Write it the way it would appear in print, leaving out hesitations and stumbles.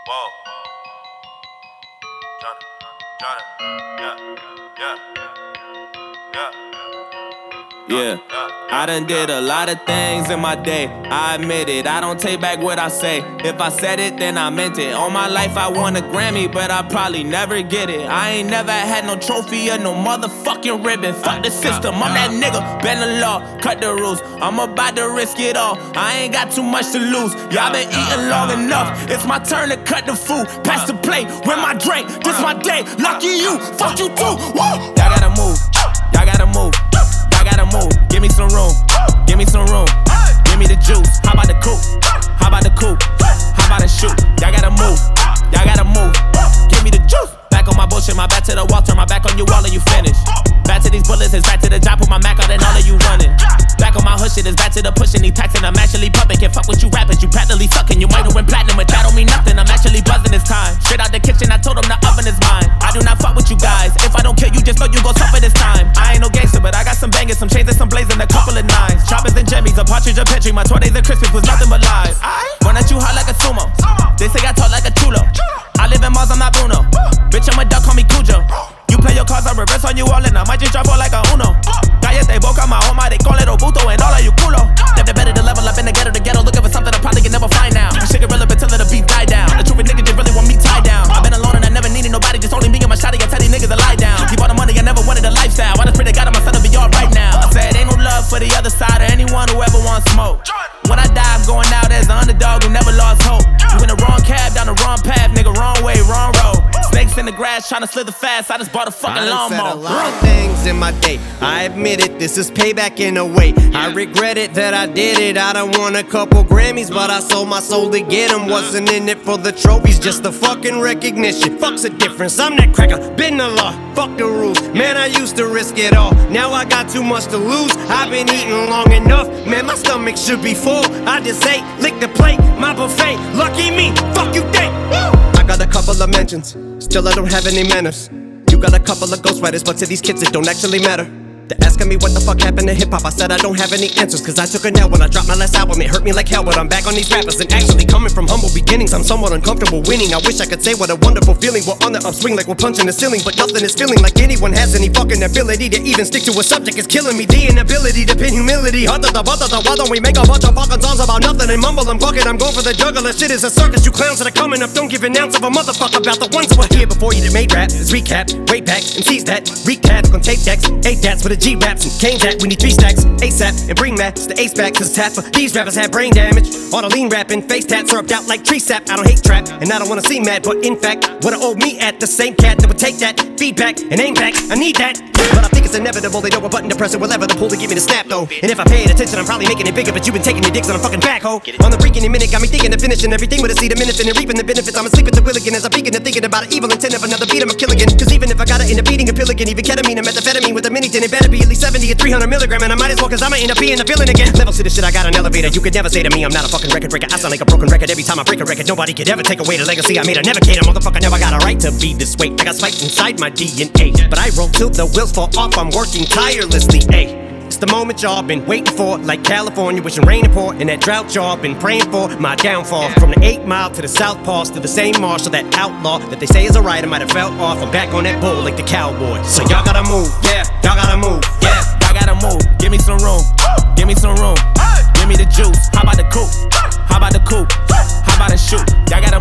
Whoa. Johnny. Yeah, I done did a lot of things in my day, I admit it, I don't take back what I say. If I said it, then I meant it. All my life I won a Grammy, but I probably never get it. I ain't never had no trophy or no motherfucking ribbon. Fuck the system, I'm that nigga, bend the law, cut the rules. I'm about to risk it all, I ain't got too much to lose. Y'all been eating long enough, it's my turn to cut the food. Pass the plate, with my drink, this my day. Lucky you, fuck you too, woo! Y'all gotta move, y'all gotta move. I gotta move, give me some room, give me some room, give me the juice. How about the coupe? How about the coupe? How about the shoot? Y'all gotta move, y'all gotta move, give me the juice. Back on my bullshit, my back to the wall, turn my back on you all and you finish. Back to these bullets, it's back to the job, put my Mac out and all of you running. Back on my hood shit, it's back to the pushing, these taxing, I'm actually pumping. Can't fuck with you rappers, you practically sucking. You might have went platinum, but that don't mean nothing, I'm actually buzzing this time. Straight out the kitchen, I told them the oven is mine. I do not fuck with you guys, if I don't kill you, just know you gon' suffer this time. I ain't no gangster, but I got some bangers, some chains and some blazing, a couple of nines. Choppers and jimmies, a partridge, a petri, my 20s and Christmas was nothing but lies. Run at you hot like a sumo, they say I talk like a chulo. I live in Mars, I'm not Bruno. Bitch, I'm a duck, call me Cujo. You play your cards, I reverse on you all and I might just drop all like a Uno. Cállate boca, my home, they call it Obuto and all of you culo. They're better to level up in the ghetto, looking for something I probably can never find now. This shit irrelevant till the beat die down. The truth is niggas just really want me tied down. I've been alone and I never needed nobody, just only me and my shawty. I tell these niggas to lie down. Keep all the money, I never wanted a lifestyle. I just pray to God my son to be alright now. I said ain't no love for the other side or anyone who ever wants smoke. When I die, I'm going out as the underdog who never lost hope. You in the wrong cab, down the wrong path, nigga, wrong way, wrong road. Snakes in the grass, tryna slither fast, I just bought a fucking lawnmower. I done said a lot of things in my day, I admit it, this is payback in a way. I regret it that I did it, I done won a couple Grammys, but I sold my soul to get them. Wasn't in it for the trophies, just the fucking recognition. Fuck's the difference, I'm that cracker, been the law, fuck the rules. Man, I used to risk it all, now I got too much to lose. I've been eating long enough, man, my stomach should be full. I just ate, lick the plate, my buffet, lucky me, fuck you think. I got a couple of mentions, still I don't have any manners. You got a couple of ghostwriters, but to these kids it don't actually matter. They're asking me what the fuck happened to hip-hop, I said I don't have any answers, cause I took a L when I dropped my last album. It hurt me like hell, but I'm back on these rappers. And actually coming from humble beginnings, I'm somewhat uncomfortable winning. I wish I could say what a wonderful feeling. We're on the upswing like we're punching the ceiling, but nothing is feeling like anyone has any fucking ability to even stick to a subject. Is killing me, the inability to pin humility. Why don't we make a bunch of fucking songs about nothing and mumble and bucket? I'm going for the juggler, shit is a circus. You clowns that are coming up, don't give an ounce of a motherfucker about the ones who were here before you that made rap. It's recap, way back, and seize that. Recap, on tape decks, 8 dats for the G-raps and Kane that. We need 3 stacks, ASAP, and bring Max the ace back, cause tap for these rappers have brain damage. All the lean rapping, face tats syrupped out like tree sap. I don't hate trap, and I don't wanna seem mad, but in fact, what I owe me at the same cat that would take that feedback and aim back. I need that, but I think it's inevitable. They know a button to press it, whatever the pull to get me to snap though. And if I paid attention, I'm probably making it bigger, but you've been taking your dicks on a fucking backhoe. On the freaking minute, got me thinking of finishing everything with a seed, a minute, and reaping the benefits. I'm asleep at the wheel again as I'm peeking and thinking about an evil intent of another beat. I'm a kill again, cause even if I gotta end up eating a pill again, even ketamine and methamphetamine with a mini tin, it better be at least 70 or 300 milligram, and I might as well, cause I'ma end up being a villain again. Levels to the shit, I got an elevator. You could never say to me I'm not a fucking record breaker. I sound like a broken record every time I break a record. Nobody could ever take away the legacy I made. I never cater, motherfucker, never got a right to be this way. I got spite inside my DNA, but I roll till the wheels fall off. I'm working tirelessly, it's the moment y'all been waiting for, like California wishing rain to pour, and that drought y'all been praying for my downfall. From the 8 Mile to the South Pass to the same marshal, that outlaw that they say is a rider might have fell off. I'm back on that bull like the cowboy. So y'all gotta move, yeah, y'all gotta move, yeah, y'all gotta move, give me some room, give me some room, give me the juice. How about the coupe? How about the coupe? How about the shoot? Y'all gotta